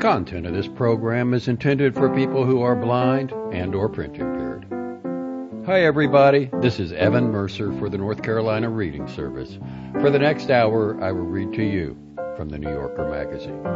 content of this program is intended for people who are blind and or print impaired. Hi everybody, this is Evan Mercer for the North Carolina Reading Service. For the next hour, I will read to you from the New Yorker magazine.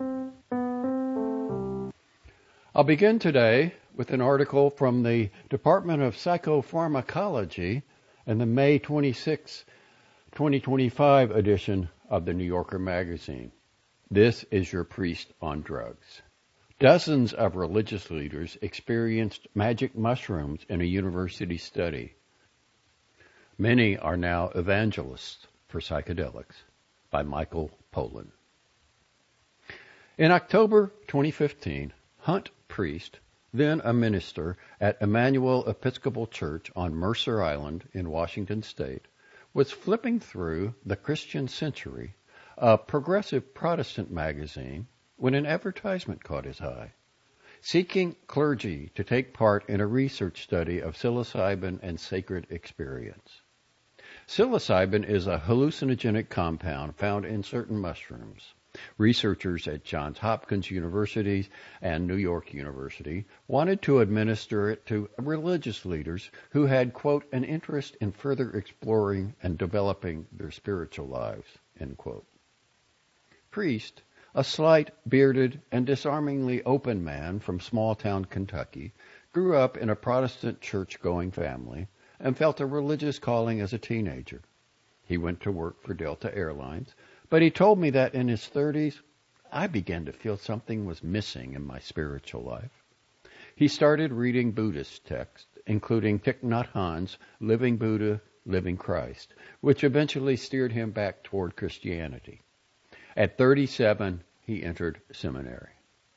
I'll begin today with an article from the Department of Psychopharmacology in the May 26, 2025 edition of the New Yorker magazine. This is your priest on drugs. Dozens of religious leaders experienced magic mushrooms in a university study. Many are now evangelists for psychedelics, by Michael Pollan. In October 2015, Hunt Priest, then a minister at Emmanuel Episcopal Church on Mercer Island in Washington State, was flipping through the Christian Century, a progressive Protestant magazine, when an advertisement caught his eye, seeking clergy to take part in a research study of psilocybin and sacred experience. Psilocybin is a hallucinogenic compound found in certain mushrooms. Researchers at Johns Hopkins University and New York University wanted to administer it to religious leaders who had, quote, an interest in further exploring and developing their spiritual lives, end quote. Priest, a slight, bearded, and disarmingly open man from small-town Kentucky, grew up in a Protestant church-going family and felt a religious calling as a teenager. He went to work for Delta Airlines, but he told me that in his 30s, I began to feel something was missing in my spiritual life. He started reading Buddhist texts, including Thich Nhat Hanh's Living Buddha, Living Christ, which eventually steered him back toward Christianity. At 37, he entered seminary.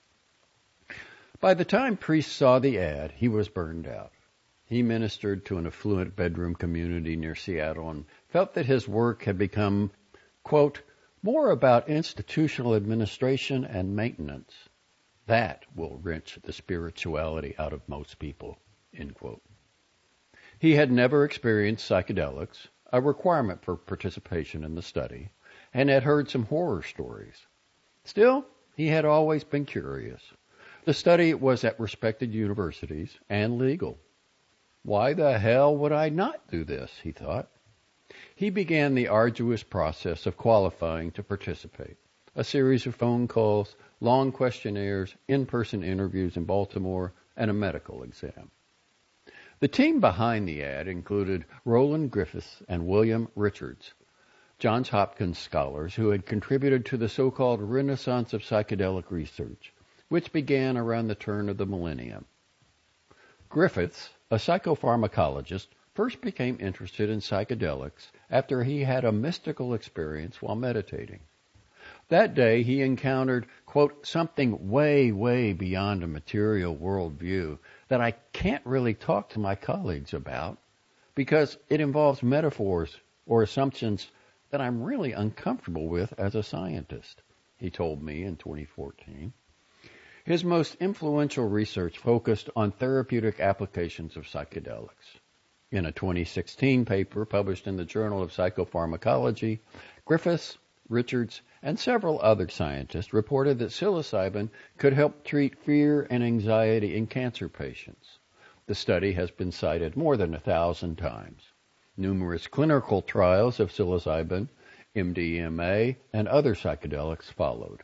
By the time Priest saw the ad, he was burned out. He ministered to an affluent bedroom community near Seattle and felt that his work had become, quote, more about institutional administration and maintenance. That will wrench the spirituality out of most people, end quote. He had never experienced psychedelics, a requirement for participation in the study, and had heard some horror stories. Still, he had always been curious. The study was at respected universities and legal. Why the hell would I not do this, he thought. He began the arduous process of qualifying to participate. A series of phone calls, long questionnaires, in-person interviews in Baltimore, and a medical exam. The team behind the ad included Roland Griffiths and William Richards, Johns Hopkins scholars who had contributed to the so-called renaissance of psychedelic research, which began around the turn of the millennium. Griffiths, a psychopharmacologist, first became interested in psychedelics after he had a mystical experience while meditating. That day he encountered, quote, something way, way beyond a material worldview that I can't really talk to my colleagues about because it involves metaphors or assumptions that I'm really uncomfortable with as a scientist, he told me in 2014. His most influential research focused on therapeutic applications of psychedelics. In a 2016 paper published in the Journal of Psychopharmacology, Griffiths, Richards, and several other scientists reported that psilocybin could help treat fear and anxiety in cancer patients. The study has been cited more than 1,000 times. Numerous clinical trials of psilocybin, MDMA, and other psychedelics followed.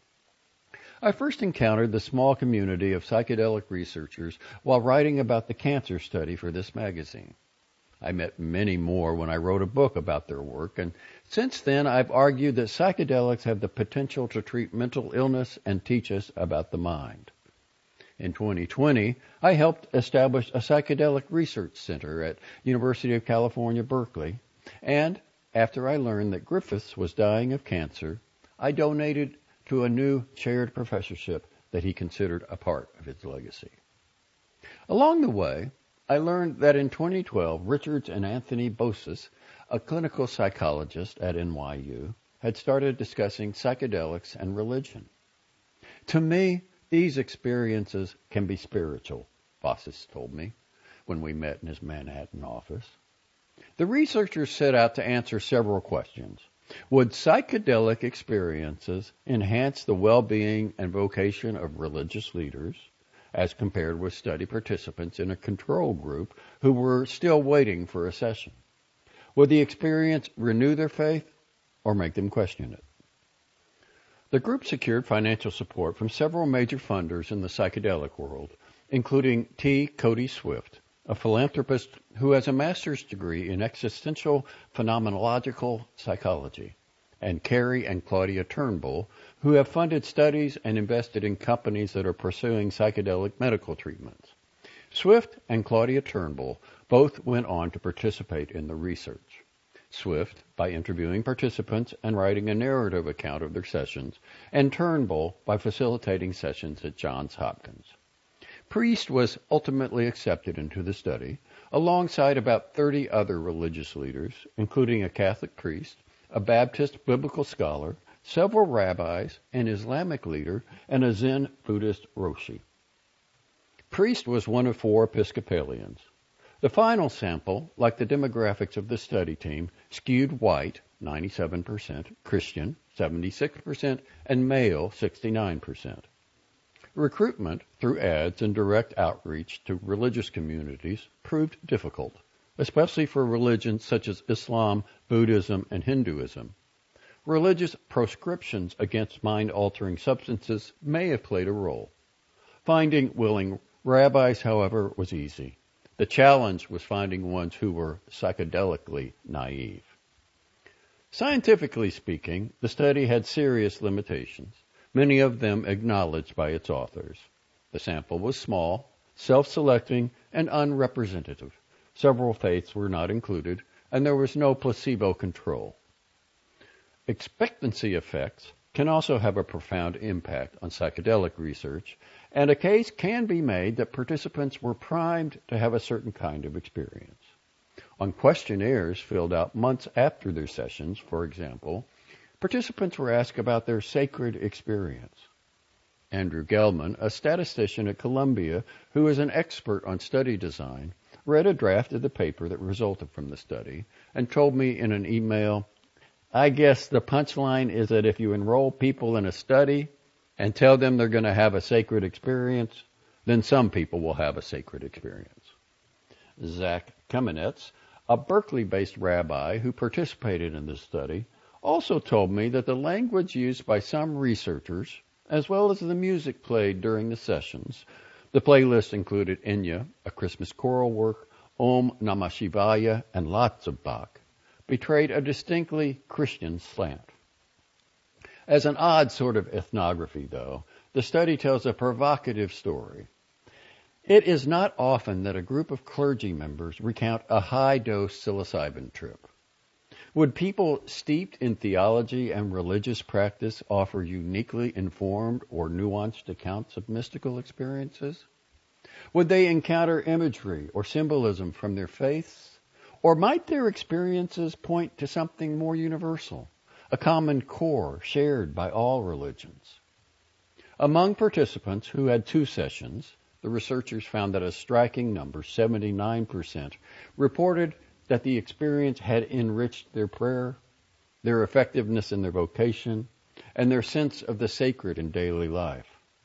I first encountered the small community of psychedelic researchers while writing about the cancer study for this magazine. I met many more when I wrote a book about their work, and since then I've argued that psychedelics have the potential to treat mental illness and teach us about the mind. In 2020, I helped establish a psychedelic research center at University of California, Berkeley, and after I learned that Griffiths was dying of cancer, I donated to a new chaired professorship that he considered a part of his legacy. Along the way, I learned that in 2012, Richards and Anthony Bossis, a clinical psychologist at NYU, had started discussing psychedelics and religion. To me, these experiences can be spiritual, Bossis told me when we met in his Manhattan office. The researchers set out to answer several questions. Would psychedelic experiences enhance the well-being and vocation of religious leaders as compared with study participants in a control group who were still waiting for a session? Would the experience renew their faith or make them question it? The group secured financial support from several major funders in the psychedelic world, including T. Cody Swift, a philanthropist who has a master's degree in existential phenomenological psychology, and Carrie and Claudia Turnbull, who have funded studies and invested in companies that are pursuing psychedelic medical treatments. Swift and Claudia Turnbull both went on to participate in the research. Swift by interviewing participants and writing a narrative account of their sessions, and Turnbull by facilitating sessions at Johns Hopkins. Priest was ultimately accepted into the study, alongside about 30 other religious leaders, including a Catholic priest, a Baptist biblical scholar, several rabbis, an Islamic leader, and a Zen Buddhist Roshi. Priest was one of 4 Episcopalians. The final sample, like the demographics of the study team, skewed white, 97%, Christian, 76%, and male, 69%. Recruitment through ads and direct outreach to religious communities proved difficult, especially for religions such as Islam, Buddhism, and Hinduism. Religious proscriptions against mind-altering substances may have played a role. Finding willing rabbis, however, was easy. The challenge was finding ones who were psychedelically naive. Scientifically speaking, the study had serious limitations, many of them acknowledged by its authors. The sample was small, self-selecting, and unrepresentative. Several faiths were not included, and there was no placebo control. Expectancy effects can also have a profound impact on psychedelic research, and a case can be made that participants were primed to have a certain kind of experience. On questionnaires filled out months after their sessions, for example, participants were asked about their sacred experience. Andrew Gelman, a statistician at Columbia who is an expert on study design, read a draft of the paper that resulted from the study and told me in an email, "I guess the punchline is that if you enroll people in a study and tell them they're going to have a sacred experience, then some people will have a sacred experience." Zach Kamenetz, a Berkeley-based rabbi who participated in this study, also told me that the language used by some researchers, as well as the music played during the sessions, the playlist included Enya, a Christmas choral work, Om Namah Shivaya, and lots of Bach, betrayed a distinctly Christian slant. As an odd sort of ethnography, though, the study tells a provocative story. It is not often that a group of clergy members recount a high-dose psilocybin trip. Would people steeped in theology and religious practice offer uniquely informed or nuanced accounts of mystical experiences? Would they encounter imagery or symbolism from their faiths? Or might their experiences point to something more universal, a common core shared by all religions? Among participants who had 2 sessions, the researchers found that a striking number, 79%, reported that the experience had enriched their prayer, their effectiveness in their vocation, and their sense of the sacred in daily life.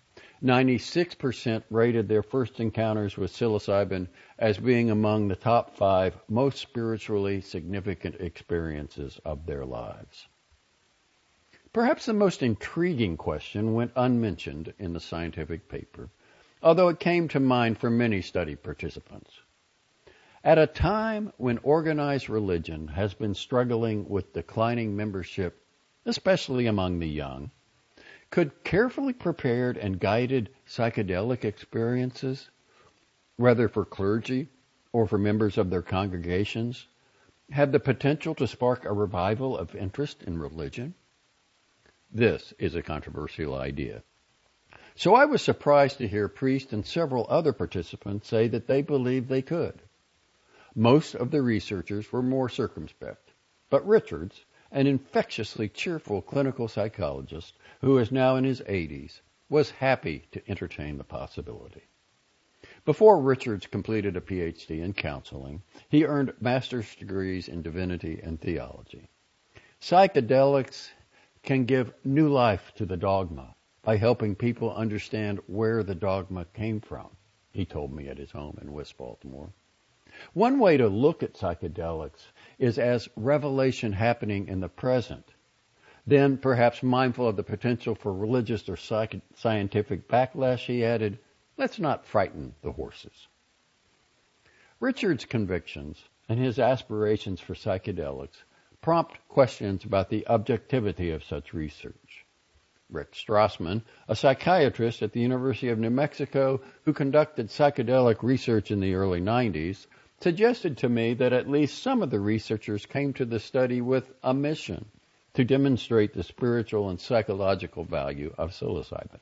96% rated their first encounters with psilocybin as being among the top 5 most spiritually significant experiences of their lives. Perhaps the most intriguing question went unmentioned in the scientific paper, although it came to mind for many study participants. At a time when organized religion has been struggling with declining membership, especially among the young, could carefully prepared and guided psychedelic experiences, whether for clergy or for members of their congregations, have the potential to spark a revival of interest in religion? This is a controversial idea. So I was surprised to hear Priest and several other participants say that they believed they could. Most of the researchers were more circumspect, but Richards, an infectiously cheerful clinical psychologist who is now in his 80s, was happy to entertain the possibility. Before Richards completed a PhD in counseling, he earned master's degrees in divinity and theology. Psychedelics can give new life to the dogma by helping people understand where the dogma came from, he told me at his home in West Baltimore. One way to look at psychedelics is as revelation happening in the present, then perhaps mindful of the potential for religious or scientific backlash, he added, let's not frighten the horses. Richard's convictions and his aspirations for psychedelics prompt questions about the objectivity of such research. Rick Strassman, a psychiatrist at the University of New Mexico who conducted psychedelic research in the early 90s, suggested to me that at least some of the researchers came to the study with a mission to demonstrate the spiritual and psychological value of psilocybin.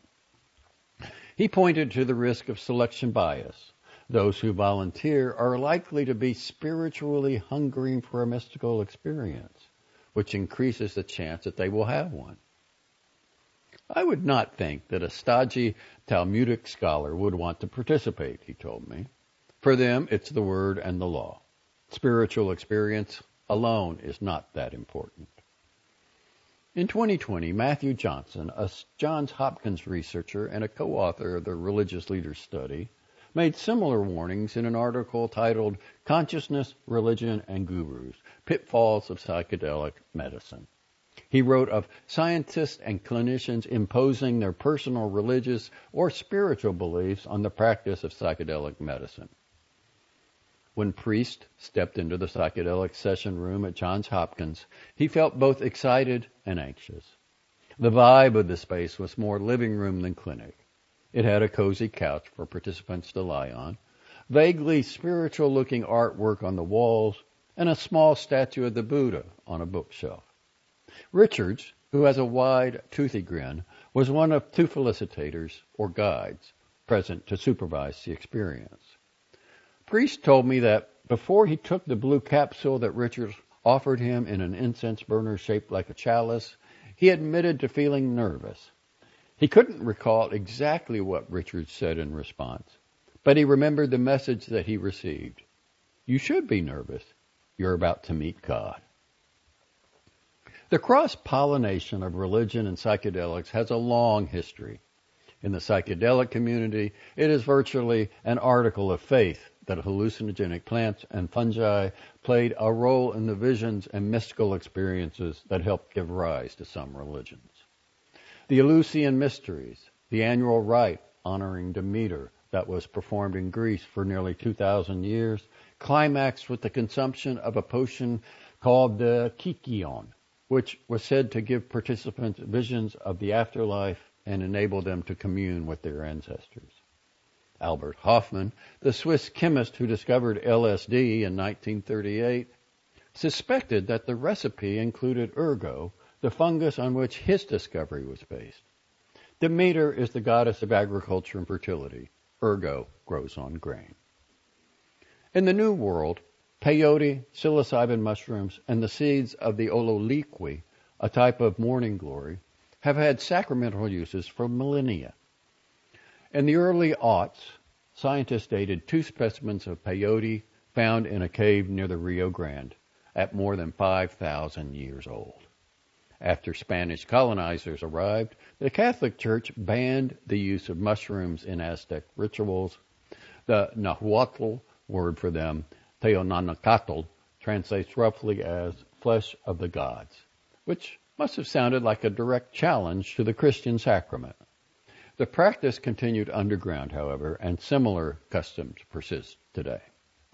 He pointed to the risk of selection bias. Those who volunteer are likely to be spiritually hungering for a mystical experience, which increases the chance that they will have one. I would not think that a stodgy Talmudic scholar would want to participate, he told me. For them, it's the word and the law. Spiritual experience alone is not that important. In 2020, Matthew Johnson, a Johns Hopkins researcher and a co-author of the Religious Leaders Study, made similar warnings in an article titled Consciousness, Religion, and Gurus, Pitfalls of Psychedelic Medicine. He wrote of scientists and clinicians imposing their personal religious or spiritual beliefs on the practice of psychedelic medicine. When Priest stepped into the psychedelic session room at Johns Hopkins, he felt both excited and anxious. The vibe of the space was more living room than clinic. It had a cozy couch for participants to lie on, vaguely spiritual-looking artwork on the walls, and a small statue of the Buddha on a bookshelf. Richards, who has a wide, toothy grin, was one of two felicitators, or guides, present to supervise the experience. Priest told me that before he took the blue capsule that Richards offered him in an incense burner shaped like a chalice, he admitted to feeling nervous. He couldn't recall exactly what Richards said in response, but he remembered the message that he received. You should be nervous. You're about to meet God. The cross-pollination of religion and psychedelics has a long history. In the psychedelic community, it is virtually an article of faith that hallucinogenic plants and fungi played a role in the visions and mystical experiences that helped give rise to some religions. The Eleusinian Mysteries, the annual rite honoring Demeter that was performed in Greece for nearly 2,000 years, climaxed with the consumption of a potion called the Kykeon, which was said to give participants visions of the afterlife and enable them to commune with their ancestors. Albert Hofmann, the Swiss chemist who discovered LSD in 1938, suspected that the recipe included ergot, the fungus on which his discovery was based. Demeter is the goddess of agriculture and fertility. Ergot grows on grain. In the New World, peyote, psilocybin mushrooms, and the seeds of the ololiqui, a type of morning glory, have had sacramental uses for millennia. In the early aughts, scientists dated 2 specimens of peyote found in a cave near the Rio Grande at more than 5,000 years old. After Spanish colonizers arrived, the Catholic Church banned the use of mushrooms in Aztec rituals. The Nahuatl word for them, Teonanacatl, translates roughly as flesh of the gods, which must have sounded like a direct challenge to the Christian sacrament. The practice continued underground, however, and similar customs persist today.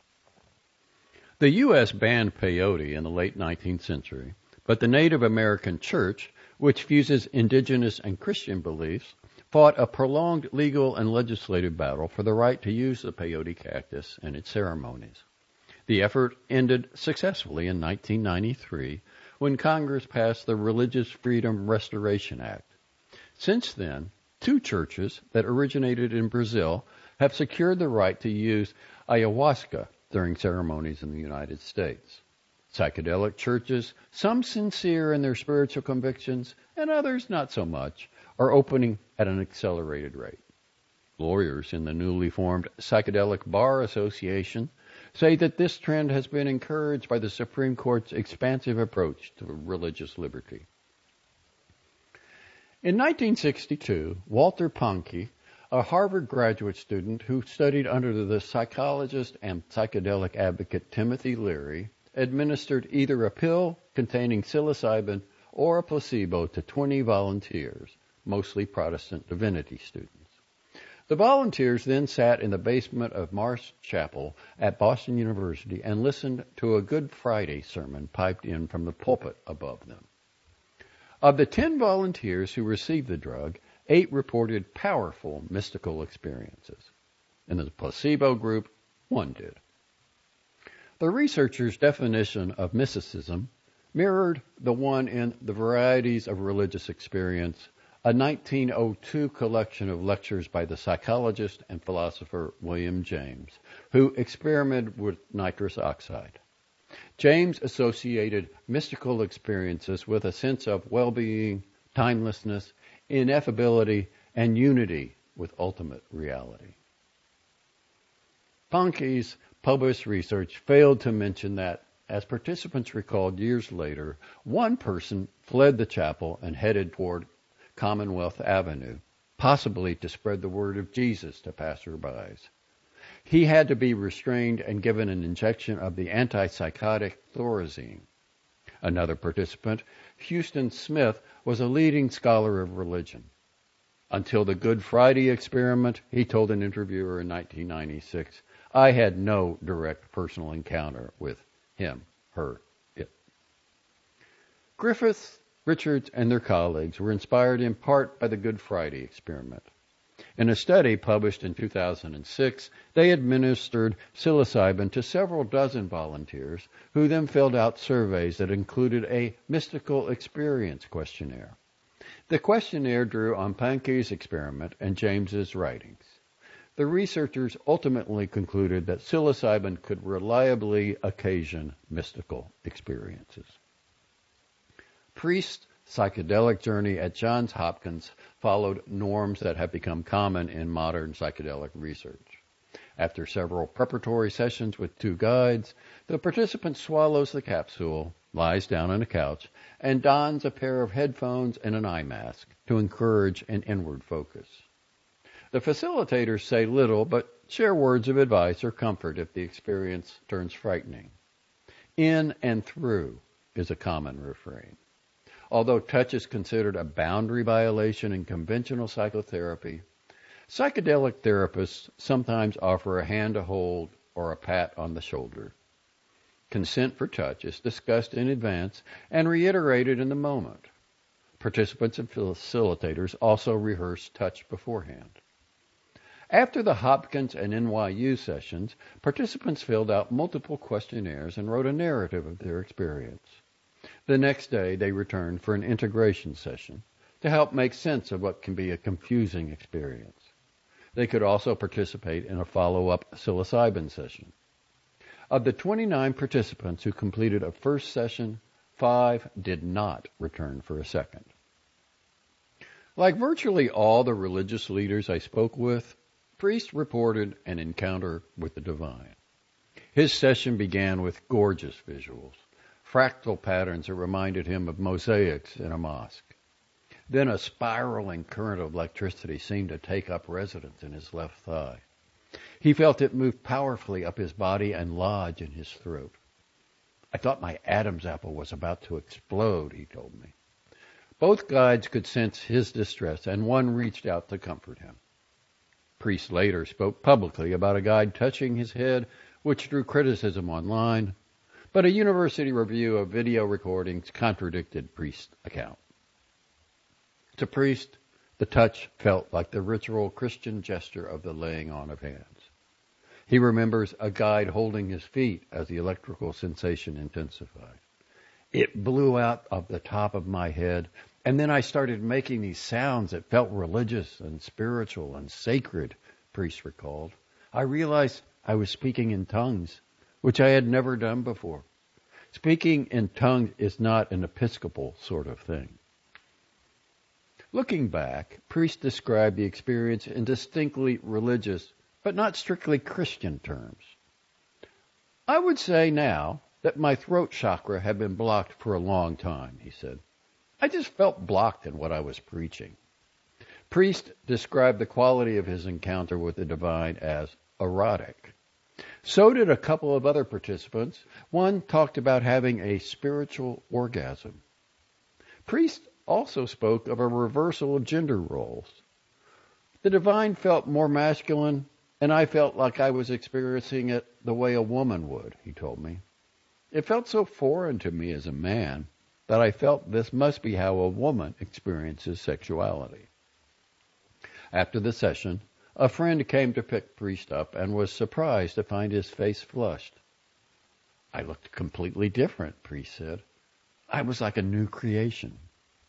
The U.S. banned peyote in the late 19th century, but the Native American Church, which fuses indigenous and Christian beliefs, fought a prolonged legal and legislative battle for the right to use the peyote cactus in its ceremonies. The effort ended successfully in 1993 when Congress passed the Religious Freedom Restoration Act. Since then, 2 churches that originated in Brazil have secured the right to use ayahuasca during ceremonies in the United States. Psychedelic churches, some sincere in their spiritual convictions and others not so much, are opening at an accelerated rate. Lawyers in the newly formed Psychedelic Bar Association say that this trend has been encouraged by the Supreme Court's expansive approach to religious liberty. In 1962, Walter Pahnke, a Harvard graduate student who studied under the psychologist and psychedelic advocate Timothy Leary, administered either a pill containing psilocybin or a placebo to 20 volunteers, mostly Protestant divinity students. The volunteers then sat in the basement of Marsh Chapel at Boston University and listened to a Good Friday sermon piped in from the pulpit above them. Of the 10 volunteers who received the drug, 8 reported powerful mystical experiences. In the placebo group, 1 did. The researchers' definition of mysticism mirrored the one in The Varieties of Religious Experience, a 1902 collection of lectures by the psychologist and philosopher William James, who experimented with nitrous oxide. James associated mystical experiences with a sense of well-being, timelessness, ineffability, and unity with ultimate reality. Pahnke's published research failed to mention that, as participants recalled years later, one person fled the chapel and headed toward Commonwealth Avenue, possibly to spread the word of Jesus to passerbys. He had to be restrained and given an injection of the antipsychotic Thorazine. Another participant, Houston Smith, was a leading scholar of religion. Until the Good Friday experiment, he told an interviewer in 1996, I had no direct personal encounter with him, her, it. Griffith, Richards, and their colleagues were inspired in part by the Good Friday experiment. In a study published in 2006, they administered psilocybin to several dozen volunteers who then filled out surveys that included a mystical experience questionnaire. The questionnaire drew on Pahnke's experiment and James's writings. The researchers ultimately concluded that psilocybin could reliably occasion mystical experiences. Priest's psychedelic journey at Johns Hopkins followed norms that have become common in modern psychedelic research. After several preparatory sessions with 2 guides, the participant swallows the capsule, lies down on a couch, and dons a pair of headphones and an eye mask to encourage an inward focus. The facilitators say little but share words of advice or comfort if the experience turns frightening. In and through is a common refrain. Although touch is considered a boundary violation in conventional psychotherapy, psychedelic therapists sometimes offer a hand to hold or a pat on the shoulder. Consent for touch is discussed in advance and reiterated in the moment. Participants and facilitators also rehearse touch beforehand. After the Hopkins and NYU sessions, participants filled out multiple questionnaires and wrote a narrative of their experience. The next day, they returned for an integration session to help make sense of what can be a confusing experience. They could also participate in a follow-up psilocybin session. Of the 29 participants who completed a first session, 5 did not return for a second. Like virtually all the religious leaders I spoke with, Priest reported an encounter with the divine. His session began with gorgeous visuals, fractal patterns that reminded him of mosaics in a mosque. Then a spiraling current of electricity seemed to take up residence in his left thigh. He felt it move powerfully up his body and lodge in his throat. I thought my Adam's apple was about to explode, he told me. Both guides could sense his distress, and one reached out to comfort him. Priest later spoke publicly about a guide touching his head, which drew criticism online, but a university review of video recordings contradicted Priest's account. To Priest, the touch felt like the ritual Christian gesture of the laying on of hands. He remembers a guide holding his feet as the electrical sensation intensified. It blew out of the top of my head, and then I started making these sounds that felt religious and spiritual and sacred, Priest recalled. I realized I was speaking in tongues, which I had never done before. Speaking in tongues is not an Episcopal sort of thing. Looking back, Priest described the experience in distinctly religious, but not strictly Christian terms. I would say now that my throat chakra had been blocked for a long time, he said. I just felt blocked in what I was preaching. Priest described the quality of his encounter with the divine as erotic. So did a couple of other participants. One talked about having a spiritual orgasm. Priest also spoke of a reversal of gender roles. The divine felt more masculine, and I felt like I was experiencing it the way a woman would, he told me. It felt so foreign to me as a man that I felt this must be how a woman experiences sexuality. After the session, a friend came to pick Priest up and was surprised to find his face flushed. I looked completely different, Priest said. I was like a new creation.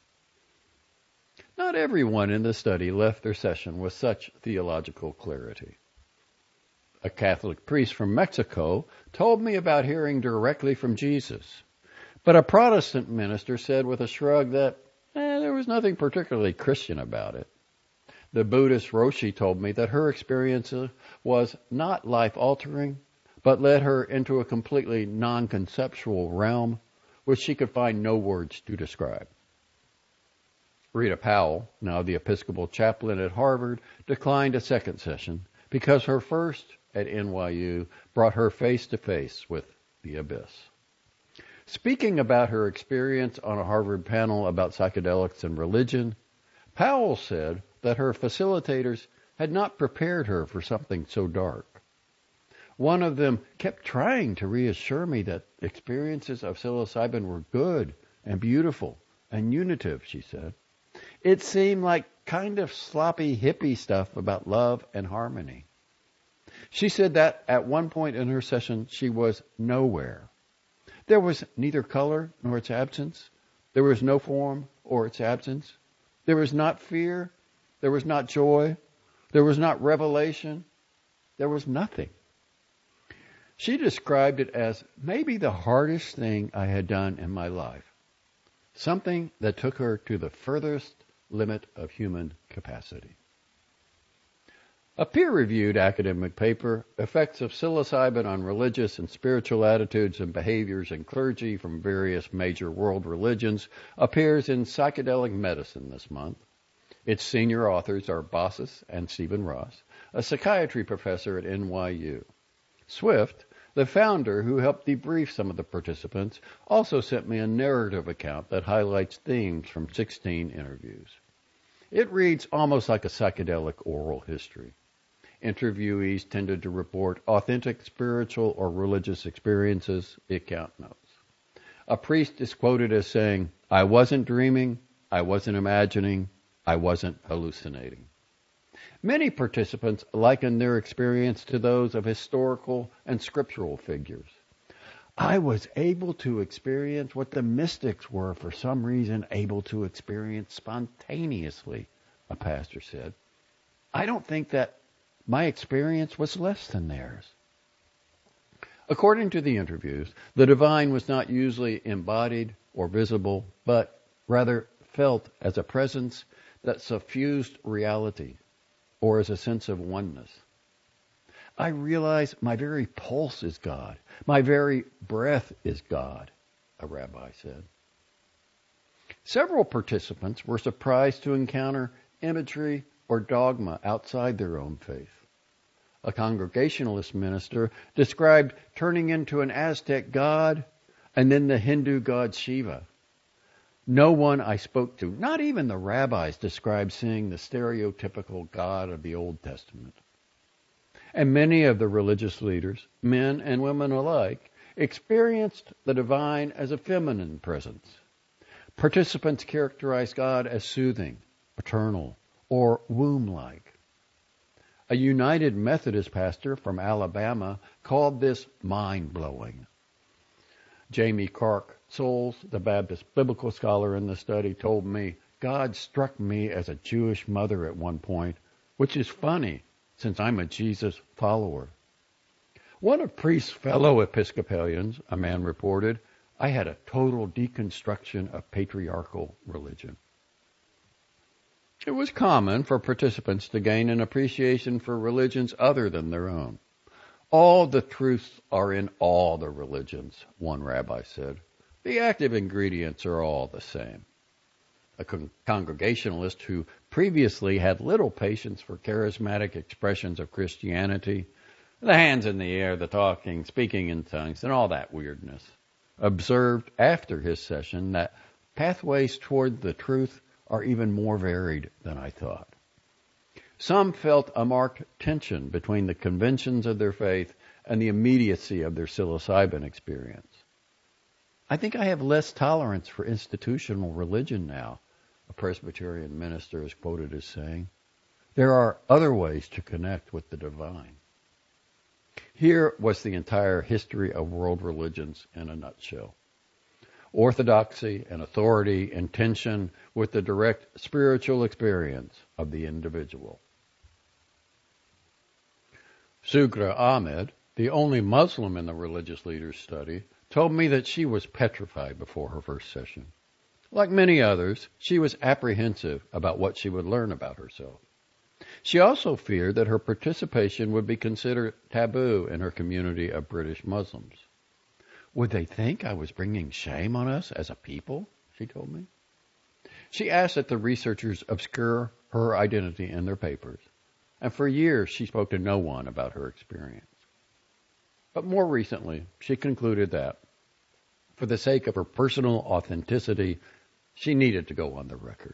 Not everyone in the study left their session with such theological clarity. A Catholic priest from Mexico told me about hearing directly from Jesus, but a Protestant minister said with a shrug that there was nothing particularly Christian about it. The Buddhist Roshi told me that her experience was not life-altering, but led her into a completely non-conceptual realm which she could find no words to describe. Rita Powell, now the Episcopal chaplain at Harvard, declined a second session because her first at NYU brought her face-to-face with the abyss. Speaking about her experience on a Harvard panel about psychedelics and religion, Powell said that her facilitators had not prepared her for something so dark. One of them kept trying to reassure me that experiences of psilocybin were good and beautiful and unitive, she said. It seemed like kind of sloppy hippie stuff about love and harmony. She said that at one point in her session she was nowhere. There was neither color nor its absence. There was no form or its absence. There was not fear. There was not joy. There was not revelation. There was nothing. She described it as maybe the hardest thing I had done in my life. Something that took her to the furthest limit of human capacity. A peer-reviewed academic paper, Effects of Psilocybin on Religious and Spiritual Attitudes and Behaviors in Clergy from Various Major World Religions, appears in Psychedelic Medicine this month. Its senior authors are Bossis and Stephen Ross, a psychiatry professor at NYU. Swift, the founder who helped debrief some of the participants, also sent me a narrative account that highlights themes from 16 interviews. It reads almost like a psychedelic oral history. Interviewees tended to report authentic spiritual or religious experiences, the account notes. A priest is quoted as saying, "I wasn't dreaming, I wasn't imagining, I wasn't hallucinating." Many participants likened their experience to those of historical and scriptural figures. I was able to experience what the mystics were for some reason able to experience spontaneously, a pastor said. I don't think that my experience was less than theirs. According to the interviews, the divine was not usually embodied or visible, but rather felt as a presence that suffused reality, or as a sense of oneness. I realize my very pulse is God. My very breath is God, a rabbi said. Several participants were surprised to encounter imagery or dogma outside their own faith. A Congregationalist minister described turning into an Aztec god and then the Hindu god Shiva. No one I spoke to, not even the rabbis, described seeing the stereotypical God of the Old Testament. And many of the religious leaders, men and women alike, experienced the divine as a feminine presence. Participants characterized God as soothing, paternal, or womb-like. A United Methodist pastor from Alabama called this mind-blowing. Jamie Clark Souls, the Baptist biblical scholar in the study, told me, God struck me as a Jewish mother at one point, which is funny since I'm a Jesus follower. One of Priest's fellow Episcopalians, a man reported, I had a total deconstruction of patriarchal religion. It was common for participants to gain an appreciation for religions other than their own. All the truths are in all the religions, one rabbi said. The active ingredients are all the same. A Congregationalist who previously had little patience for charismatic expressions of Christianity, the hands in the air, the talking, speaking in tongues, and all that weirdness, observed after his session that pathways toward the truth are even more varied than I thought. Some felt a marked tension between the conventions of their faith and the immediacy of their psilocybin experience. I think I have less tolerance for institutional religion now, a Presbyterian minister is quoted as saying. There are other ways to connect with the divine. Here was the entire history of world religions in a nutshell. Orthodoxy and authority in tension with the direct spiritual experience of the individual. Sugra Ahmed, the only Muslim in the religious leaders study, told me that she was petrified before her first session. Like many others, she was apprehensive about what she would learn about herself. She also feared that her participation would be considered taboo in her community of British Muslims. Would they think I was bringing shame on us as a people? She told me. She asked that the researchers obscure her identity in their papers, and for years she spoke to no one about her experience. But more recently, she concluded that, for the sake of her personal authenticity, she needed to go on the record.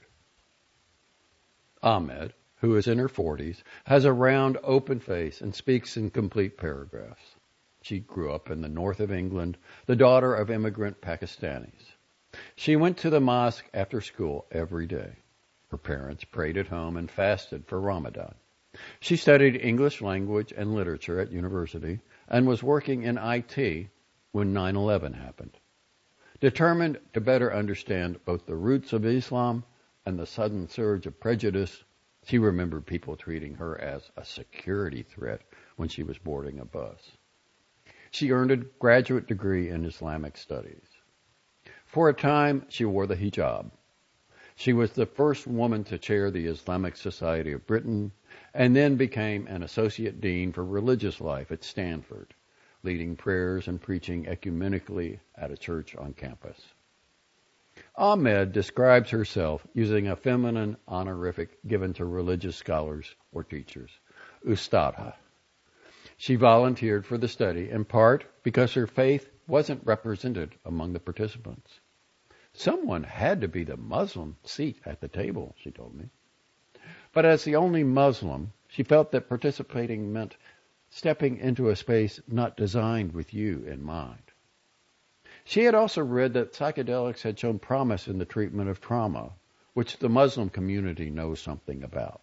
Ahmed, who is in her 40s, has a round, open face and speaks in complete paragraphs. She grew up in the north of England, the daughter of immigrant Pakistanis. She went to the mosque after school every day. Her parents prayed at home and fasted for Ramadan. She studied English language and literature at university and was working in IT when 9/11 happened. Determined to better understand both the roots of Islam and the sudden surge of prejudice, she remembered people treating her as a security threat when she was boarding a bus. She earned a graduate degree in Islamic studies. For a time, she wore the hijab. She was the first woman to chair the Islamic Society of Britain and then became an associate dean for religious life at Stanford, leading prayers and preaching ecumenically at a church on campus. Ahmed describes herself using a feminine honorific given to religious scholars or teachers, Ustadha. She volunteered for the study in part because her faith wasn't represented among the participants. Someone had to be the Muslim seat at the table, she told me. But as the only Muslim, she felt that participating meant stepping into a space not designed with you in mind. She had also read that psychedelics had shown promise in the treatment of trauma, which the Muslim community knows something about.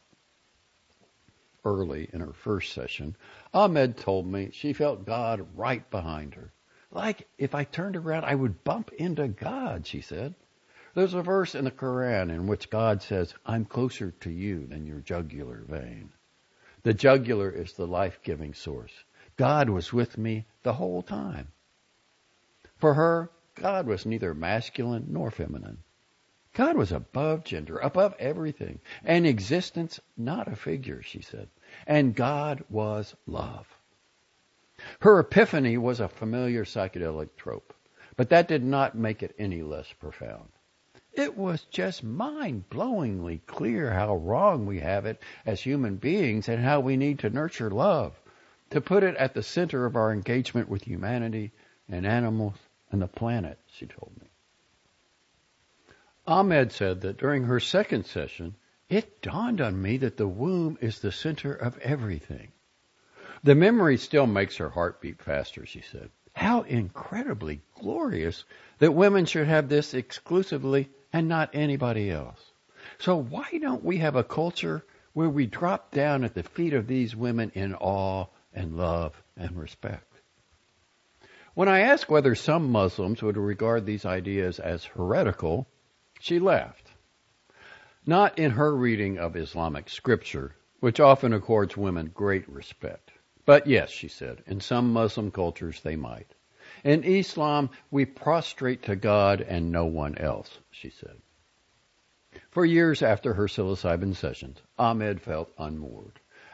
Early in her first session, Ahmed told me she felt God right behind her. Like if I turned around, I would bump into God, she said. There's a verse in the Quran in which God says, I'm closer to you than your jugular vein. The jugular is the life-giving source. God was with me the whole time. For her, God was neither masculine nor feminine. God was above gender, above everything. An existence, not a figure, she said. And God was love. Her epiphany was a familiar psychedelic trope, but that did not make it any less profound. It was just mind-blowingly clear how wrong we have it as human beings and how we need to nurture love, to put it at the center of our engagement with humanity and animals and the planet, she told me. Ahmed said that during her second session, it dawned on me that the womb is the center of everything. The memory still makes her heart beat faster, she said. How incredibly glorious that women should have this exclusively and not anybody else. So why don't we have a culture where we drop down at the feet of these women in awe and love and respect? When I asked whether some Muslims would regard these ideas as heretical, she laughed. Not in her reading of Islamic scripture, which often accords women great respect. But yes, she said, in some Muslim cultures they might. In Islam, we prostrate to God and no one else, she said. For years after her psilocybin sessions, Ahmed felt unmoored.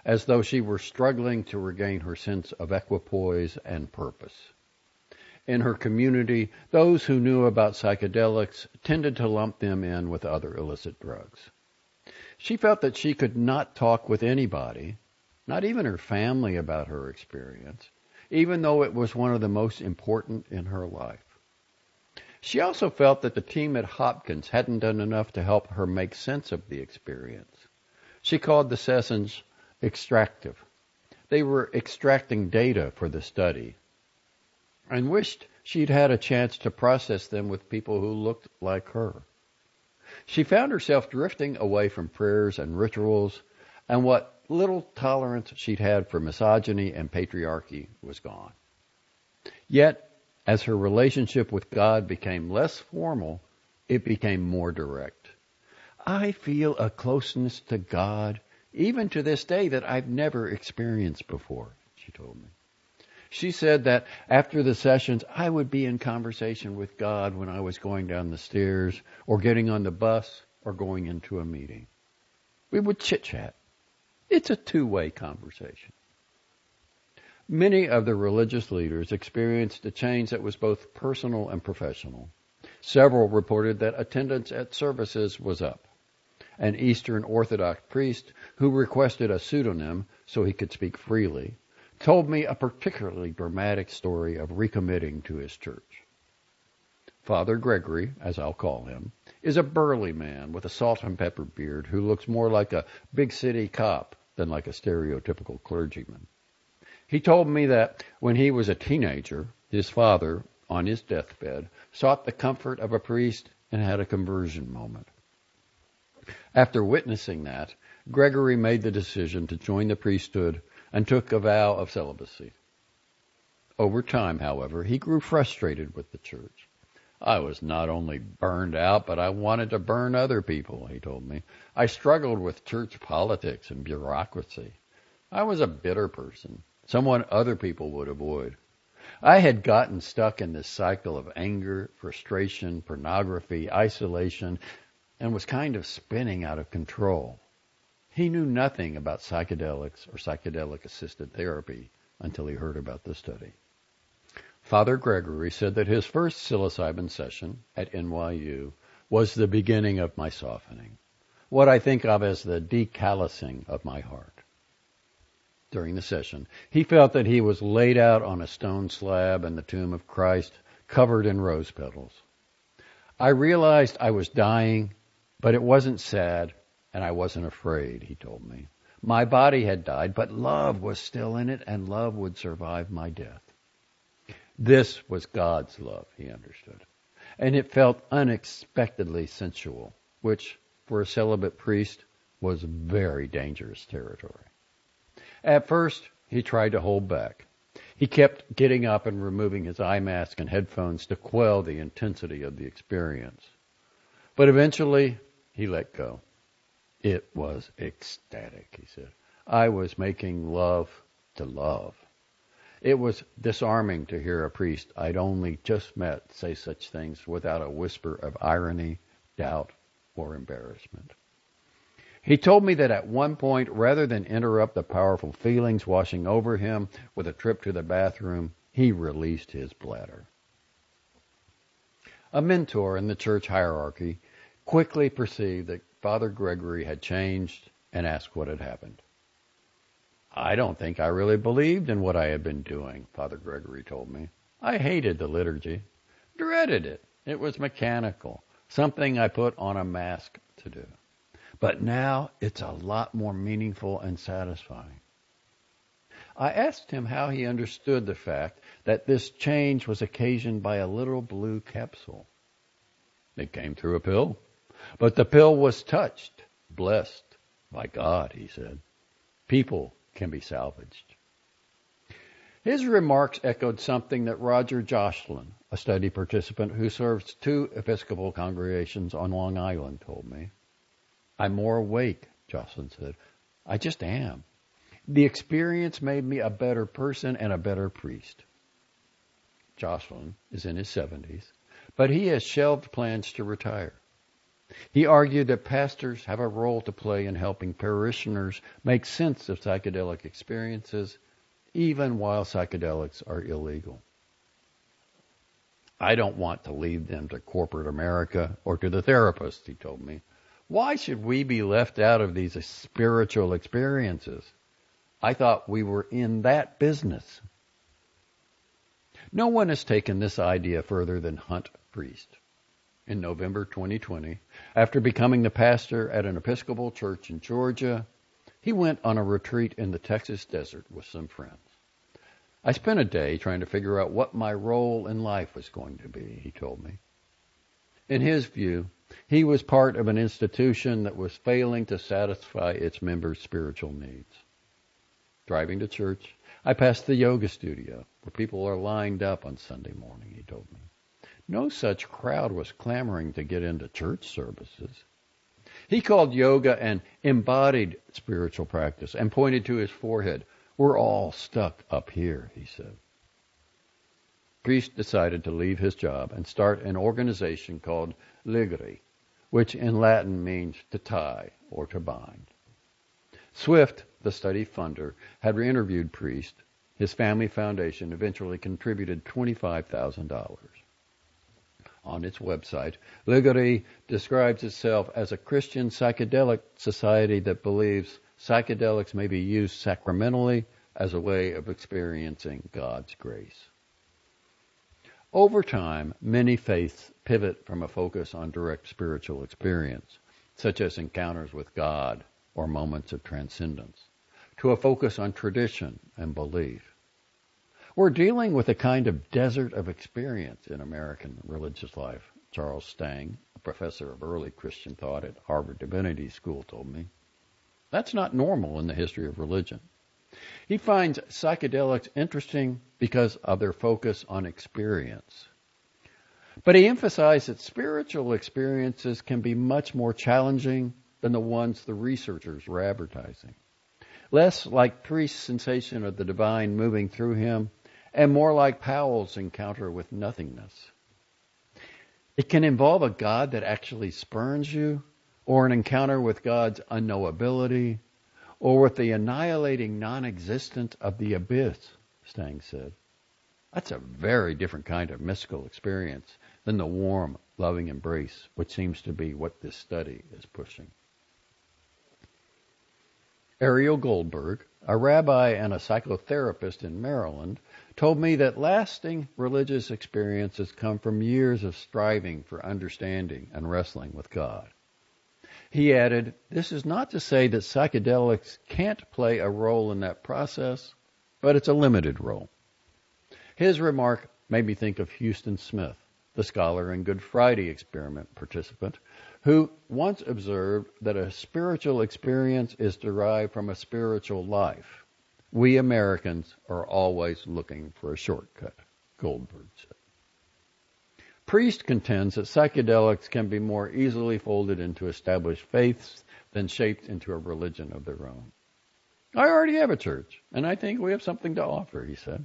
as though she were struggling to regain her sense of equipoise and purpose. In her community, those who knew about psychedelics tended to lump them in with other illicit drugs. She felt that she could not talk with anybody, not even her family, about her experience, even though it was one of the most important in her life. She also felt that the team at Hopkins hadn't done enough to help her make sense of the experience. She called the sessions extractive. They were extracting data for the study, and wished she'd had a chance to process them with people who looked like her. She found herself drifting away from prayers and rituals, and what little tolerance she'd had for misogyny and patriarchy was gone. Yet, as her relationship with God became less formal, it became more direct. I feel a closeness to God, even to this day, that I've never experienced before, she told me. She said that after the sessions, I would be in conversation with God when I was going down the stairs or getting on the bus or going into a meeting. We would chit-chat. It's a two-way conversation. Many of the religious leaders experienced a change that was both personal and professional. Several reported that attendance at services was up. An Eastern Orthodox priest who requested a pseudonym so he could speak freely told me a particularly dramatic story of recommitting to his church. Father Gregory, as I'll call him, is a burly man with a salt and pepper beard who looks more like a big city cop than like a stereotypical clergyman. He told me that when he was a teenager, his father, on his deathbed, sought the comfort of a priest and had a conversion moment. After witnessing that, Gregory made the decision to join the priesthood and took a vow of celibacy. Over time, however, he grew frustrated with the church. I was not only burned out, but I wanted to burn other people, he told me. I struggled with church politics and bureaucracy. I was a bitter person, someone other people would avoid. I had gotten stuck in this cycle of anger, frustration, pornography, isolation, and was kind of spinning out of control. He knew nothing about psychedelics or psychedelic-assisted therapy until he heard about the study. Father Gregory said that his first psilocybin session at NYU was the beginning of my softening, what I think of as the decallousing of my heart. During the session, he felt that he was laid out on a stone slab in the tomb of Christ, covered in rose petals. I realized I was dying, but it wasn't sad, and I wasn't afraid, he told me. My body had died, but love was still in it, and love would survive my death. This was God's love, he understood. And it felt unexpectedly sensual, which, for a celibate priest, was very dangerous territory. At first, he tried to hold back. He kept getting up and removing his eye mask and headphones to quell the intensity of the experience. But eventually, he let go. It was ecstatic, he said. I was making love to love. It was disarming to hear a priest I'd only just met say such things without a whisper of irony, doubt, or embarrassment. He told me that at one point, rather than interrupt the powerful feelings washing over him with a trip to the bathroom, he released his bladder. A mentor in the church hierarchy quickly perceived that Father Gregory had changed and asked what had happened. I don't think I really believed in what I had been doing, Father Gregory told me. I hated the liturgy, dreaded it. It was mechanical, something I put on a mask to do. But now it's a lot more meaningful and satisfying. I asked him how he understood the fact that this change was occasioned by a little blue capsule. It came through a pill, but the pill was touched, blessed by God, he said. People can be salvaged. His remarks echoed something that Roger Jocelyn, a study participant who serves 2 Episcopal congregations on Long Island, told me. I'm more awake, Jocelyn said. I just am. The experience made me a better person and a better priest. Jocelyn is in his 70s, but he has shelved plans to retire. He argued that pastors have a role to play in helping parishioners make sense of psychedelic experiences, even while psychedelics are illegal. I don't want to leave them to corporate America or to the therapist, he told me. Why should we be left out of these spiritual experiences? I thought we were in that business. No one has taken this idea further than Hunt Priest. In November 2020, after becoming the pastor at an Episcopal church in Georgia, he went on a retreat in the Texas desert with some friends. I spent a day trying to figure out what my role in life was going to be, he told me. In his view, he was part of an institution that was failing to satisfy its members' spiritual needs. Driving to church, I passed the yoga studio, where people are lined up on Sunday morning, he told me. No such crowd was clamoring to get into church services. He called yoga an embodied spiritual practice and pointed to his forehead. We're all stuck up here, he said. Priest decided to leave his job and start an organization called Ligare, which in Latin means to tie or to bind. Swift, the study funder, had interviewed Priest. His family foundation eventually contributed $25,000. On its website, Ligare describes itself as a Christian psychedelic society that believes psychedelics may be used sacramentally as a way of experiencing God's grace. Over time, many faiths pivot from a focus on direct spiritual experience, such as encounters with God or moments of transcendence, to a focus on tradition and belief. We're dealing with a kind of desert of experience in American religious life, Charles Stang, a professor of early Christian thought at Harvard Divinity School, told me. That's not normal in the history of religion. He finds psychedelics interesting because of their focus on experience. But he emphasized that spiritual experiences can be much more challenging than the ones the researchers were advertising. Less like Priest's sensation of the divine moving through him, and more like Powell's encounter with nothingness. It can involve a God that actually spurns you, or an encounter with God's unknowability, or with the annihilating non-existence of the abyss, Stang said. That's a very different kind of mystical experience than the warm, loving embrace, which seems to be what this study is pushing. Ariel Goldberg, a rabbi and a psychotherapist in Maryland, told me that lasting religious experiences come from years of striving for understanding and wrestling with God. He added, this is not to say that psychedelics can't play a role in that process, but it's a limited role. His remark made me think of Houston Smith, the scholar and Good Friday experiment participant, who once observed that a spiritual experience is derived from a spiritual life. We Americans are always looking for a shortcut, Goldberg said. Priest contends that psychedelics can be more easily folded into established faiths than shaped into a religion of their own. I already have a church, and I think we have something to offer, he said.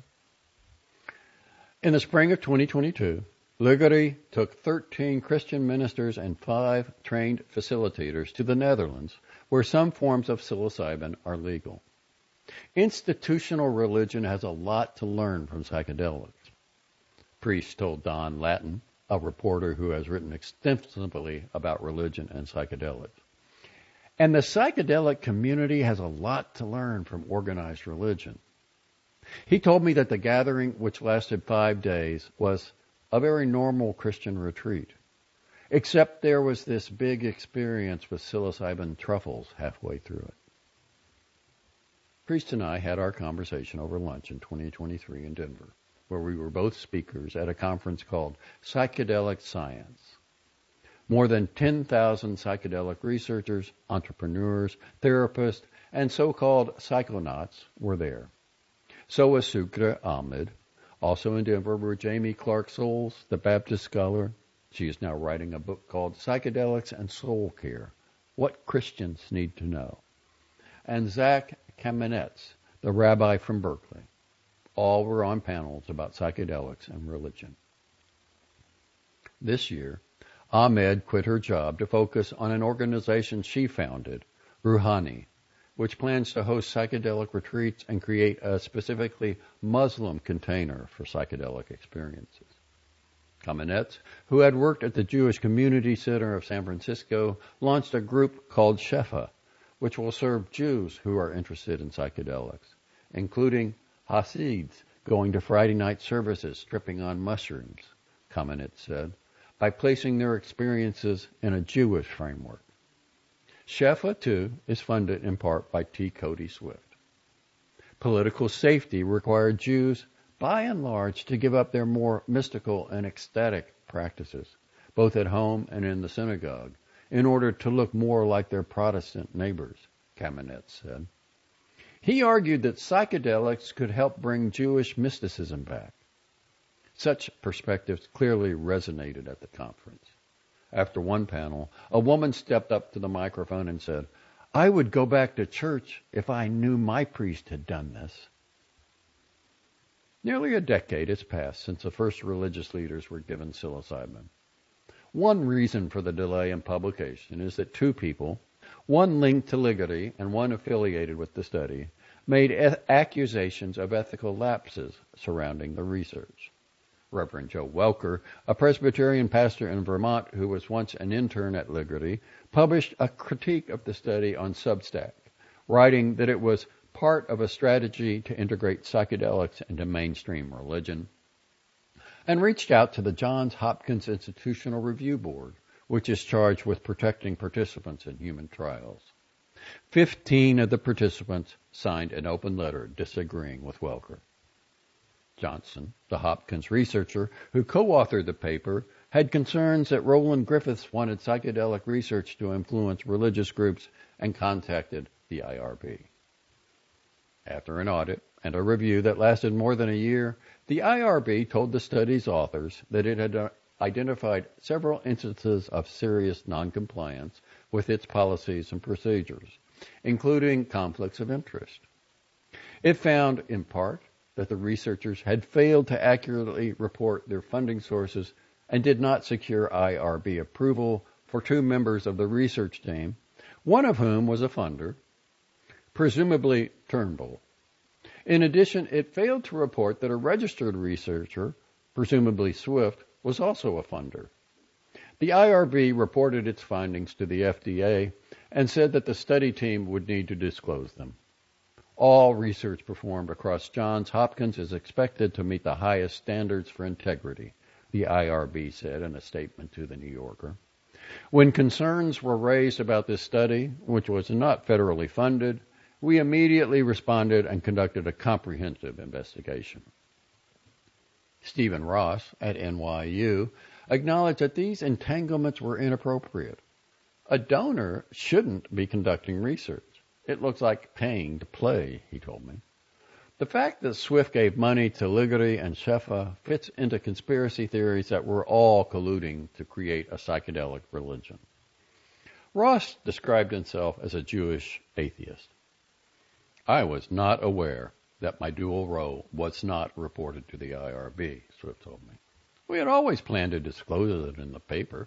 In the spring of 2022, Ligare took 13 Christian ministers and 5 trained facilitators to the Netherlands, where some forms of psilocybin are legal. Institutional religion has a lot to learn from psychedelics. Priest told Don Lattin, a reporter who has written extensively about religion and psychedelics. And the psychedelic community has a lot to learn from organized religion. He told me that the gathering, which lasted 5 days, was a very normal Christian retreat, except there was this big experience with psilocybin truffles halfway through it. Priest and I had our conversation over lunch in 2023 in Denver, where we were both speakers at a conference called Psychedelic Science. More than 10,000 psychedelic researchers, entrepreneurs, therapists, and so-called psychonauts were there. So was Sucre Ahmed. Also in Denver were Jamie Clark Souls, the Baptist scholar. She is now writing a book called Psychedelics and Soul Care, What Christians Need to Know. And Zach Kamenetz, the rabbi from Berkeley. All were on panels about psychedelics and religion. This year, Ahmed quit her job to focus on an organization she founded, Rouhani, which plans to host psychedelic retreats and create a specifically Muslim container for psychedelic experiences. Kamenetz, who had worked at the Jewish Community Center of San Francisco, launched a group called Shefa, which will serve Jews who are interested in psychedelics, including Hasids going to Friday night services tripping on mushrooms, Kamenetz said, by placing their experiences in a Jewish framework. Shefa, too, is funded in part by T. Cody Swift. Political safety required Jews, by and large, to give up their more mystical and ecstatic practices, both at home and in the synagogue, in order to look more like their Protestant neighbors, Kamenetz said. He argued that psychedelics could help bring Jewish mysticism back. Such perspectives clearly resonated at the conference. After one panel, a woman stepped up to the microphone and said, "I would go back to church if I knew my priest had done this." Nearly a decade has passed since the first religious leaders were given psilocybin. One reason for the delay in publication is that two people, one linked to Ligeti and one affiliated with the study, made accusations of ethical lapses surrounding the research. Reverend Joe Welker, a Presbyterian pastor in Vermont who was once an intern at Ligeti, published a critique of the study on Substack, writing that it was part of a strategy to integrate psychedelics into mainstream religion, and reached out to the Johns Hopkins Institutional Review Board, which is charged with protecting participants in human trials. 15 of the participants signed an open letter disagreeing with Welker. Johnson, the Hopkins researcher who co-authored the paper, had concerns that Roland Griffiths wanted psychedelic research to influence religious groups and contacted the IRB. After an audit and a review that lasted more than a year, the IRB told the study's authors that it had identified several instances of serious noncompliance with its policies and procedures, including conflicts of interest. It found, in part, that the researchers had failed to accurately report their funding sources and did not secure IRB approval for 2 members of the research team, one of whom was a funder, presumably Turnbull. In addition, it failed to report that a registered researcher, presumably Swift, was also a funder. The IRB reported its findings to the FDA and said that the study team would need to disclose them. All research performed across Johns Hopkins is expected to meet the highest standards for integrity, the IRB said in a statement to the New Yorker. When concerns were raised about this study, which was not federally funded, we immediately responded and conducted a comprehensive investigation. Stephen Ross at NYU acknowledged that these entanglements were inappropriate. A donor shouldn't be conducting research. It looks like paying to play, he told me. The fact that Swift gave money to Ligeti and Shefa fits into conspiracy theories that we're all colluding to create a psychedelic religion. Ross described himself as a Jewish atheist. I was not aware that my dual role was not reported to the IRB, Swift told me. We had always planned to disclose it in the paper.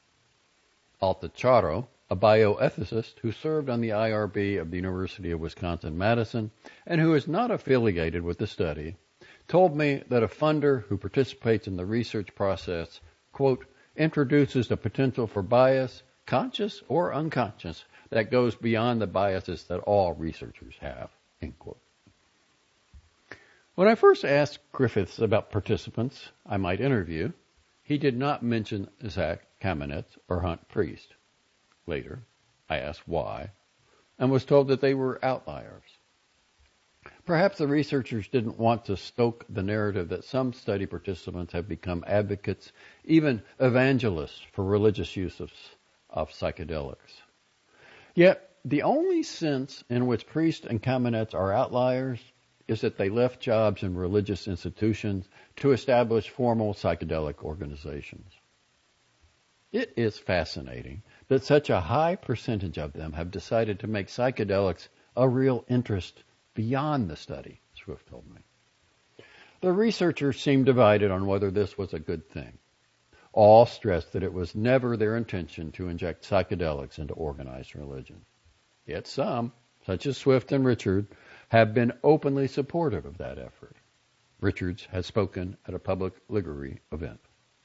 Alta Charo, a bioethicist who served on the IRB of the University of Wisconsin-Madison and who is not affiliated with the study, told me that a funder who participates in the research process, quote, introduces the potential for bias, conscious or unconscious, that goes beyond the biases that all researchers have, end quote. When I first asked Griffiths about participants I might interview, he did not mention Zach Kamenetz or Hunt Priest. Later, I asked why, and was told that they were outliers. Perhaps the researchers didn't want to stoke the narrative that some study participants have become advocates, even evangelists, for religious use of psychedelics. Yet, the only sense in which Priest and Kamenetz are outliers is that they left jobs in religious institutions to establish formal psychedelic organizations. It is fascinating that such a high percentage of them have decided to make psychedelics a real interest beyond the study, Swift told me. The researchers seemed divided on whether this was a good thing. All stressed that it was never their intention to inject psychedelics into organized religion. Yet some, such as Swift and Richard, have been openly supportive of that effort. Richards has spoken at a public liturgy event.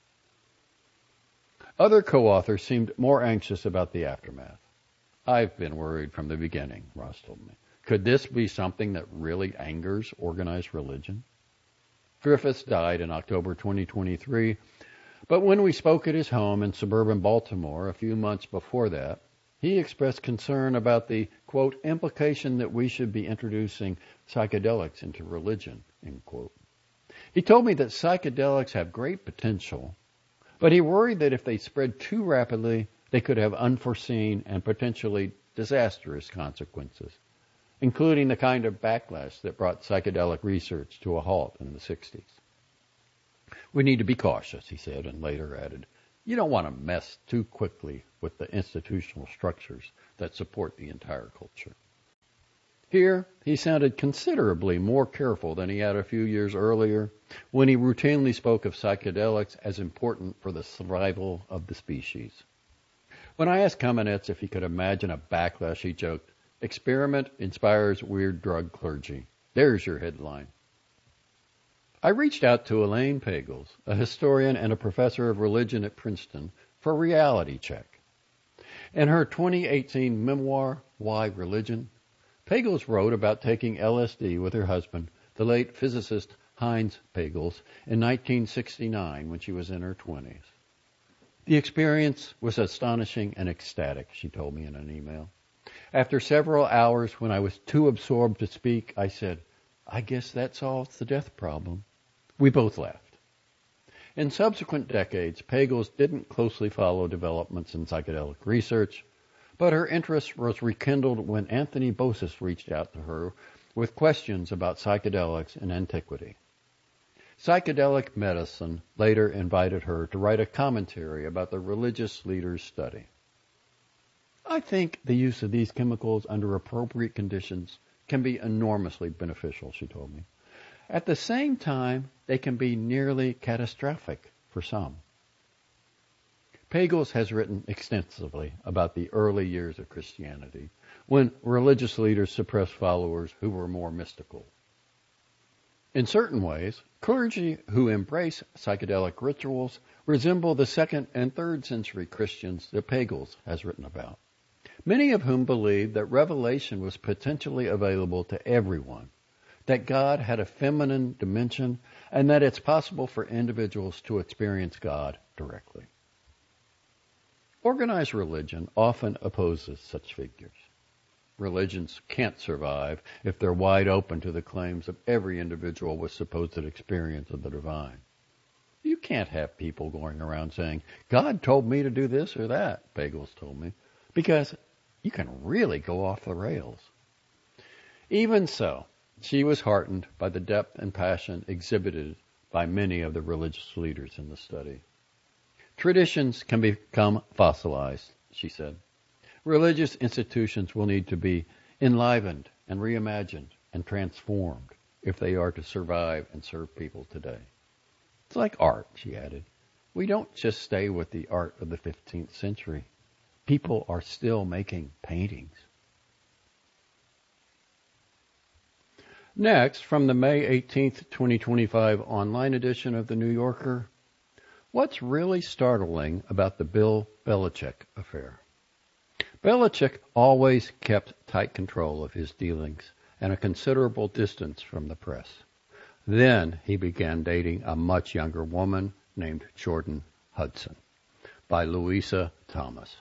Other co-authors seemed more anxious about the aftermath. I've been worried from the beginning, Ross told me. Could this be something that really angers organized religion? Griffiths died in October 2023, but when we spoke at his home in suburban Baltimore a few months before that, he expressed concern about the, quote, implication that we should be introducing psychedelics into religion, end quote. He told me that psychedelics have great potential, but he worried that if they spread too rapidly, they could have unforeseen and potentially disastrous consequences, including the kind of backlash that brought psychedelic research to a halt in the 60s. We need to be cautious, he said, and later added, you don't want to mess too quickly with the institutional structures that support the entire culture. Here, he sounded considerably more careful than he had a few years earlier when he routinely spoke of psychedelics as important for the survival of the species. When I asked Kamenetz if he could imagine a backlash, he joked, experiment inspires weird drug clergy. There's your headline. I reached out to Elaine Pagels, a historian and a professor of religion at Princeton, for a reality check. In her 2018 memoir, Why Religion?, Pagels wrote about taking LSD with her husband, the late physicist Heinz Pagels, in 1969 when she was in her 20s. The experience was astonishing and ecstatic, she told me in an email. After several hours, when I was too absorbed to speak, I said, I guess that solves the death problem. We both laughed. In subsequent decades, Pagels didn't closely follow developments in psychedelic research, but her interest was rekindled when Anthony Bossis reached out to her with questions about psychedelics in antiquity. Psychedelic Medicine later invited her to write a commentary about the religious leader's study. I think the use of these chemicals under appropriate conditions can be enormously beneficial, she told me. At the same time, they can be nearly catastrophic for some. Pagels has written extensively about the early years of Christianity, when religious leaders suppressed followers who were more mystical. In certain ways, clergy who embrace psychedelic rituals resemble the 2nd and 3rd century Christians that Pagels has written about, many of whom believed that revelation was potentially available to everyone, that God had a feminine dimension, and that it's possible for individuals to experience God directly. Organized religion often opposes such figures. Religions can't survive if they're wide open to the claims of every individual with supposed experience of the divine. You can't have people going around saying, God told me to do this or that, Pagels told me, because you can really go off the rails. Even so, she was heartened by the depth and passion exhibited by many of the religious leaders in the study. Traditions can become fossilized, she said. Religious institutions will need to be enlivened and reimagined and transformed if they are to survive and serve people today. It's like art, she added. We don't just stay with the art of the 15th century. People are still making paintings. Next, from the May 18th, 2025 online edition of The New Yorker, what's really startling about the Bill Belichick affair? Belichick always kept tight control of his dealings and a considerable distance from the press. Then he began dating a much younger woman named Jordan Hudson by Louisa Thomas.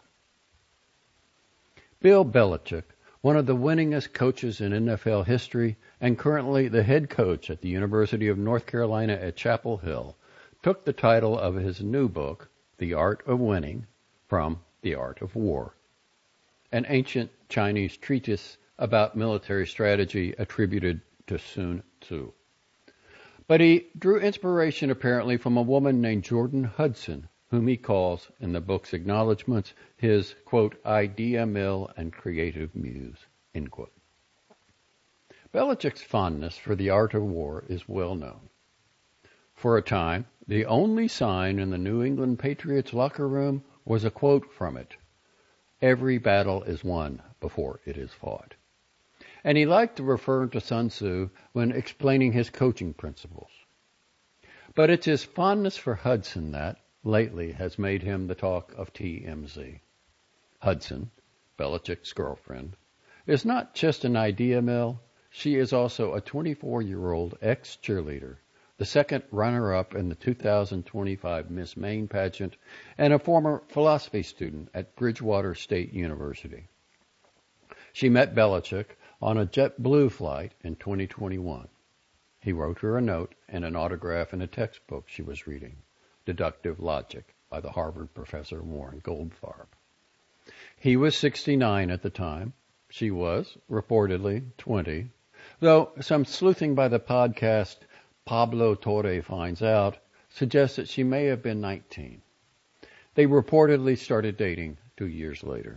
Bill Belichick, one of the winningest coaches in NFL history and currently the head coach at the University of North Carolina at Chapel Hill, took the title of his new book, The Art of Winning, from The Art of War, an ancient Chinese treatise about military strategy attributed to Sun Tzu. But he drew inspiration apparently from a woman named Jordan Hudson, whom he calls, in the book's acknowledgments, his, quote, idea mill and creative muse, end quote. Belichick's fondness for the art of war is well known. For a time, the only sign in the New England Patriots locker room was a quote from it. Every battle is won before it is fought. And he liked to refer to Sun Tzu when explaining his coaching principles. But it's his fondness for Hudson that, lately, has made him the talk of TMZ. Hudson, Belichick's girlfriend, is not just an idea mill, she is also a 24-year-old ex-cheerleader, the second runner-up in the 2025 Miss Maine pageant, and a former philosophy student at Bridgewater State University. She met Belichick on a JetBlue flight in 2021. He wrote her a note and an autograph in a textbook she was reading, Deductive Logic, by the Harvard professor Warren Goldfarb. He was 69 at the time. She was, reportedly, 20, though some sleuthing by the podcast Pablo Torre Finds Out suggests that she may have been 19. They reportedly started dating 2 years later.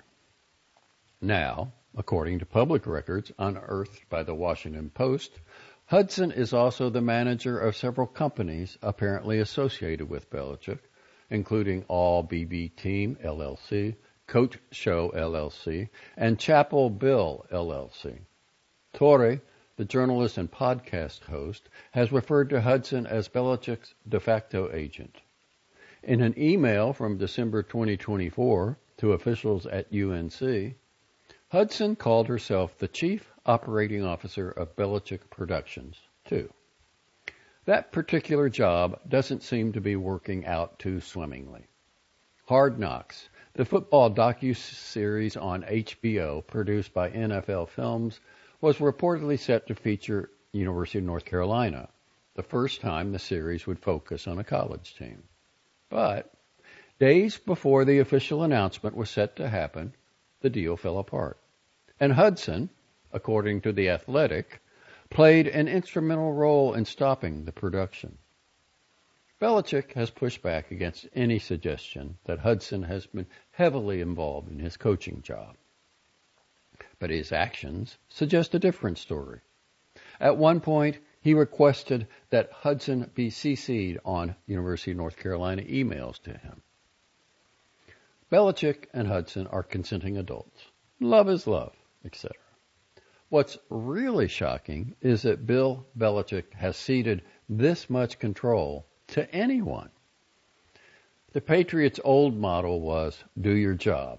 Now, according to public records unearthed by the Washington Post, Hudson is also the manager of several companies apparently associated with Belichick, including All BB Team, LLC, Coach Show, LLC, and Chapel Bill, LLC. Torre, the journalist and podcast host, has referred to Hudson as Belichick's de facto agent. In an email from December 2024 to officials at UNC, Hudson called herself the Chief Operating Officer of Belichick Productions, too. That particular job doesn't seem to be working out too swimmingly. Hard Knocks, the football docu-series on HBO produced by NFL Films, was reportedly set to feature University of North Carolina, the first time the series would focus on a college team. But days before the official announcement was set to happen, the deal fell apart. And Hudson, according to The Athletic, played an instrumental role in stopping the production. Belichick has pushed back against any suggestion that Hudson has been heavily involved in his coaching job. But his actions suggest a different story. At one point, he requested that Hudson be CC'd on University of North Carolina emails to him. Belichick and Hudson are consenting adults. Love is love, etc. What's really shocking is that Bill Belichick has ceded this much control to anyone. The Patriots' old motto was, do your job,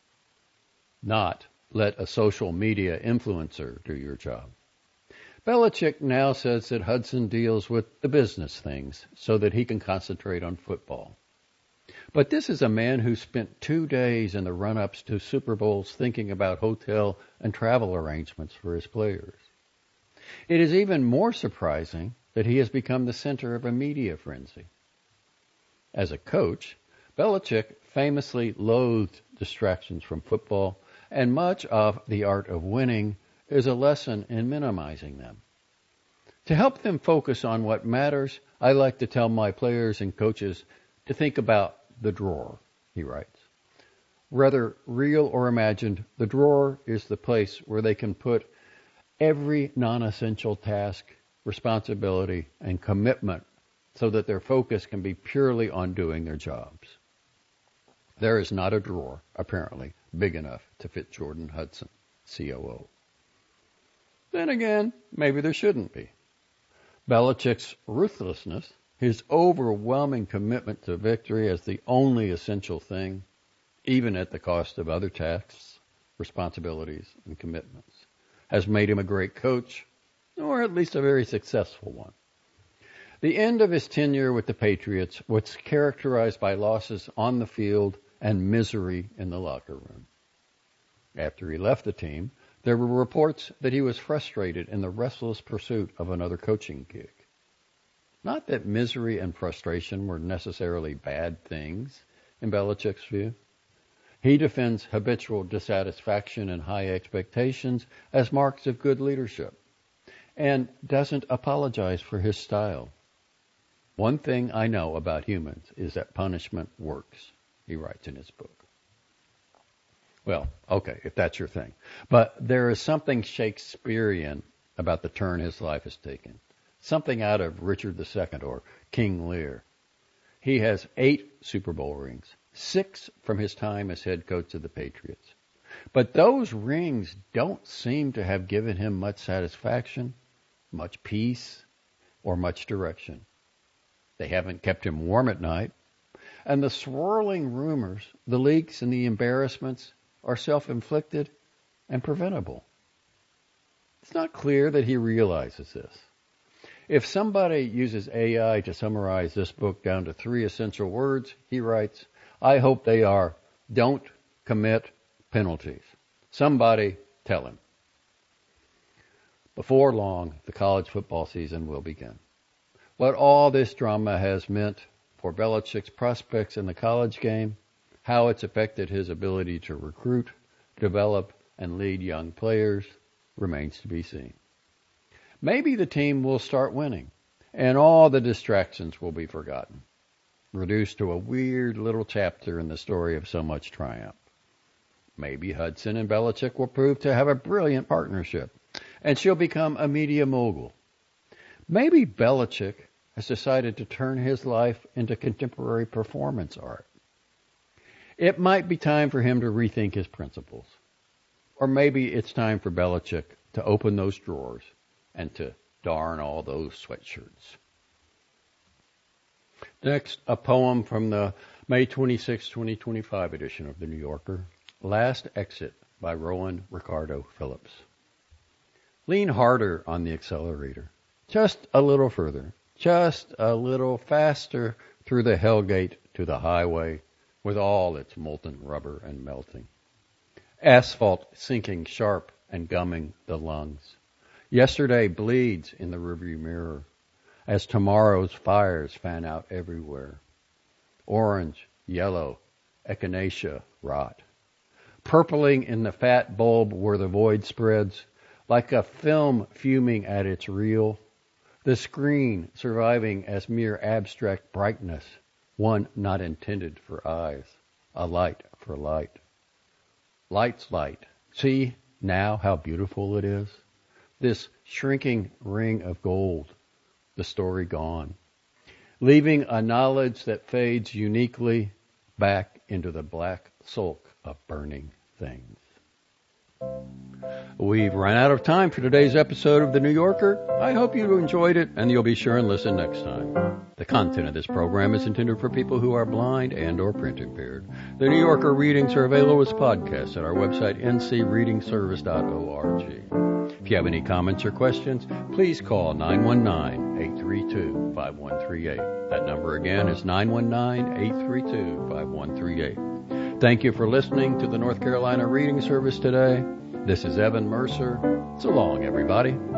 not let a social media influencer do your job. Belichick now says that Hudson deals with the business things so that he can concentrate on football. But this is a man who spent 2 days in the run-ups to Super Bowls thinking about hotel and travel arrangements for his players. It is even more surprising that he has become the center of a media frenzy. As a coach, Belichick famously loathed distractions from football, and much of The Art of Winning is a lesson in minimizing them. To help them focus on what matters, I like to tell my players and coaches to think about the drawer, he writes. Whether real or imagined, the drawer is the place where they can put every non-essential task, responsibility, and commitment so that their focus can be purely on doing their jobs. There is not a drawer, apparently, big enough to fit Jordan Hudson, COO. Then again, maybe there shouldn't be. Belichick's ruthlessness, his overwhelming commitment to victory as the only essential thing, even at the cost of other tasks, responsibilities, and commitments, has made him a great coach, or at least a very successful one. The end of his tenure with the Patriots was characterized by losses on the field and misery in the locker room. After he left the team, there were reports that he was frustrated in the restless pursuit of another coaching gig. Not that misery and frustration were necessarily bad things, in Belichick's view. He defends habitual dissatisfaction and high expectations as marks of good leadership, and doesn't apologize for his style. One thing I know about humans is that punishment works, he writes in his book. Well, okay, if that's your thing. But there is something Shakespearean about the turn his life has taken. Something out of Richard II or King Lear. He has 8 Super Bowl rings, 6 from his time as head coach of the Patriots. But those rings don't seem to have given him much satisfaction, much peace, or much direction. They haven't kept him warm at night. And the swirling rumors, the leaks, and the embarrassments are self-inflicted and preventable. It's not clear that he realizes this. If somebody uses AI to summarize this book down to 3 essential words, he writes, I hope they are, don't commit penalties. Somebody tell him. Before long, the college football season will begin. What all this drama has meant for Belichick's prospects in the college game, how it's affected his ability to recruit, develop, and lead young players, remains to be seen. Maybe the team will start winning, and all the distractions will be forgotten, reduced to a weird little chapter in the story of so much triumph. Maybe Hudson and Belichick will prove to have a brilliant partnership, and she'll become a media mogul. Maybe Belichick has decided to turn his life into contemporary performance art. It might be time for him to rethink his principles. Or maybe it's time for Belichick to open those drawers and to darn all those sweatshirts. Next, a poem from the May 26, 2025 edition of The New Yorker, Last Exit by Rowan Ricardo Phillips. Lean harder on the accelerator, just a little further, just a little faster through the hellgate to the highway with all its molten rubber and melting. Asphalt sinking sharp and gumming the lungs. Yesterday bleeds in the rearview mirror as tomorrow's fires fan out everywhere. Orange, yellow, echinacea rot. Purpling in the fat bulb where the void spreads, like a film fuming at its reel. The screen surviving as mere abstract brightness, one not intended for eyes, a light for light. Light's light. See now how beautiful it is? This shrinking ring of gold, the story gone, leaving a knowledge that fades uniquely back into the black sulk of burning things. We've run out of time for today's episode of The New Yorker. I hope you enjoyed it, and you'll be sure and listen next time. The content of this program is intended for people who are blind and or print impaired. The New Yorker readings are available as podcasts at our website, ncreadingservice.org. If you have any comments or questions, please call 919-832-5138. That number again is 919-832-5138. Thank you for listening to the North Carolina Reading Service today. This is Evan Mercer. So long, everybody.